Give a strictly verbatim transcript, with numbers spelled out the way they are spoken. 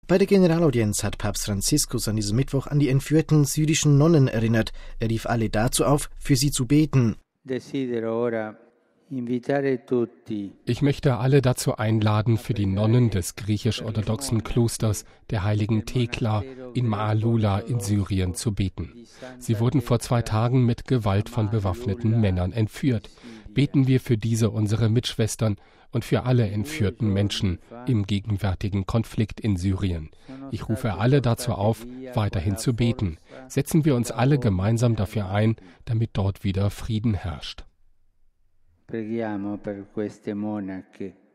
Bei der Generalaudienz hat Papst Franziskus an diesem Mittwoch an die entführten syrischen Nonnen erinnert. Er rief alle dazu auf, für sie zu beten. Ich möchte alle dazu einladen, für die Nonnen des griechisch-orthodoxen Klosters der heiligen Thekla in Maalula in Syrien zu beten. Sie wurden vor zwei Tagen mit Gewalt von bewaffneten Männern entführt. Beten wir für diese unsere Mitschwestern und für alle entführten Menschen im gegenwärtigen Konflikt in Syrien. Ich rufe alle dazu auf, weiterhin zu beten. Setzen wir uns alle gemeinsam dafür ein, damit dort wieder Frieden herrscht. Preghiamo per queste monache